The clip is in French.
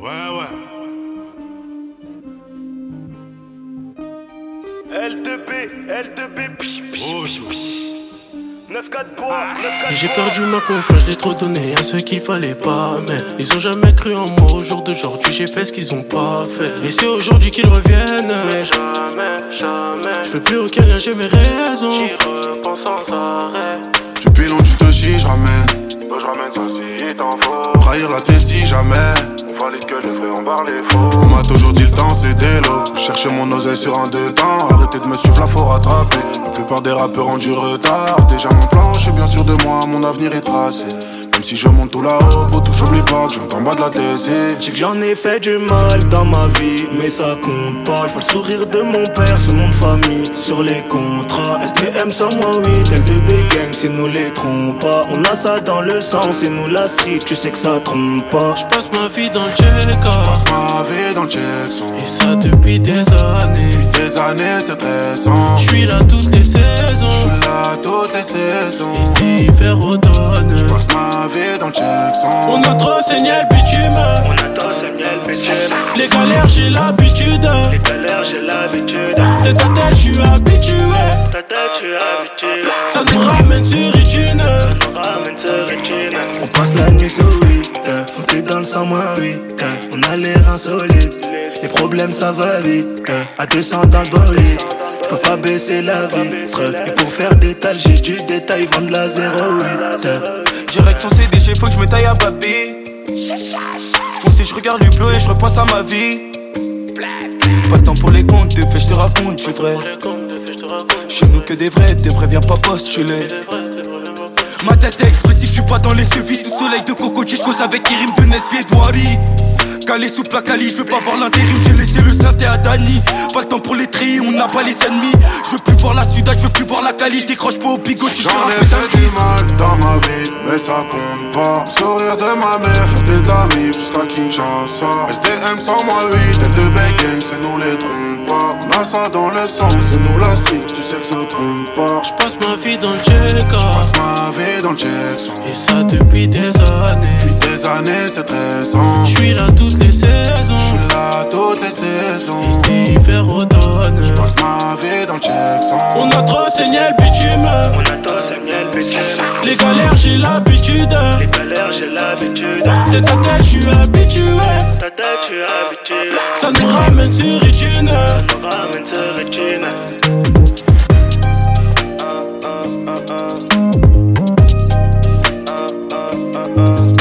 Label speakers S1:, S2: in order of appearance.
S1: Ouais. L2B, pich, pich, pich, pich. 9-4 poids, 9-4
S2: Et j'ai perdu ma confiance, je l'ai trop donné à ceux qu'il fallait pas. Mais ils ont jamais cru en moi. Au jour d'aujourd'hui, j'ai fait ce qu'ils ont pas fait. Et c'est aujourd'hui qu'ils reviennent. Mais jamais. Je veux plus aucun lien, j'ai mes raisons. J'y repense sans arrêt.
S3: Du pilon, tu te chies, je ramène. Toi, je ramène ça si il t'en faut. Trahir la paix si jamais. On valide que les vrais, on barre les faux. On m'a toujours dit le temps, c'est des lots. Chercher mon oseille sur un deux temps. Arrêtez de me suivre, là faut rattraper. La plupart des rappeurs ont du retard. Déjà mon plan, je suis bien sûr de moi, mon avenir est tracé. Même si je monte tout là-haut, faut toujours j'oublie pas que je viens en bas de la DC.
S2: Je sais que j'en ai fait du mal dans ma vie, mais ça compte pas. Je vois le sourire de mon père, son nom de famille sur les contrats. SDM 108, L2B gang, c'est nous les trompe pas. On a ça dans le sang, c'est nous la street, tu sais que ça trompe pas. Je passe ma vie dans le check,
S3: Passe ma vie dans le check.
S2: Et ça depuis des années.
S3: Depuis des années, c'est stressant.
S2: Je suis là toutes les saisons.
S3: Je suis là toutes les saisons.
S2: Été, hiver, automne.
S3: Je passe ma vie dans le check.
S2: On a trop saigné le bitume. Les galères, j'ai l'habitude. Tête à tête, je suis habitué. Ça nous ramène sur Itune. On passe la nuit sur 8. Fonce dans le 100-8. On a les reins solides. Les problèmes ça va vite. À 200 dans le bolide. Peux pas baisser la vitre. Et pour faire des tales, j'ai du détail. Vendre la 08.
S4: Direct sans CDG, faut que je me taille à Babi. Foncé, je regarde le bleu et je repense à ma vie. Pas le temps pour les comptes, de fait je te raconte, tu vrai. Chez nous que des vrais viens pas postuler. Ma tête est expressive, je suis pas dans les sevis. Sous soleil de coco, je cause avec qui rime de Nespi et Douari. Calé sous placali, je veux pas voir l'intérim, j'ai laissé le synthé à Dani. Pas le temps pour les tris, on n'a pas les ennemis. Je veux plus voir la Sudade, je veux plus voir la Cali. Je décroche pas au bigot, je suis sur
S3: J'en
S4: un
S3: ai
S4: peu
S3: fait du mal dans ma vie, mais ça compte pas. Sourire de ma mère, faire de la mif jusqu'à Kinshasa. SDM 108, L2B gang, c'est nous les trompe pas. On a ça dans le sang, c'est nous la street, tu sais que ça trompe pas.
S2: Je passe ma vie dans le check.
S3: Passe ma vie dans le check.
S2: Et ça depuis des années.
S3: Depuis des années, c'est stressant.
S2: Je suis là toutes les saisons.
S3: Je suis là toutes les saisons.
S2: Été, hiver, automne.
S3: Passe ma vie dans le check.
S2: On a trop saigné le bitume. Les galères, j'ai l'habitude. Tête à tête, je suis habitué. Ça nous ramène sur Itune.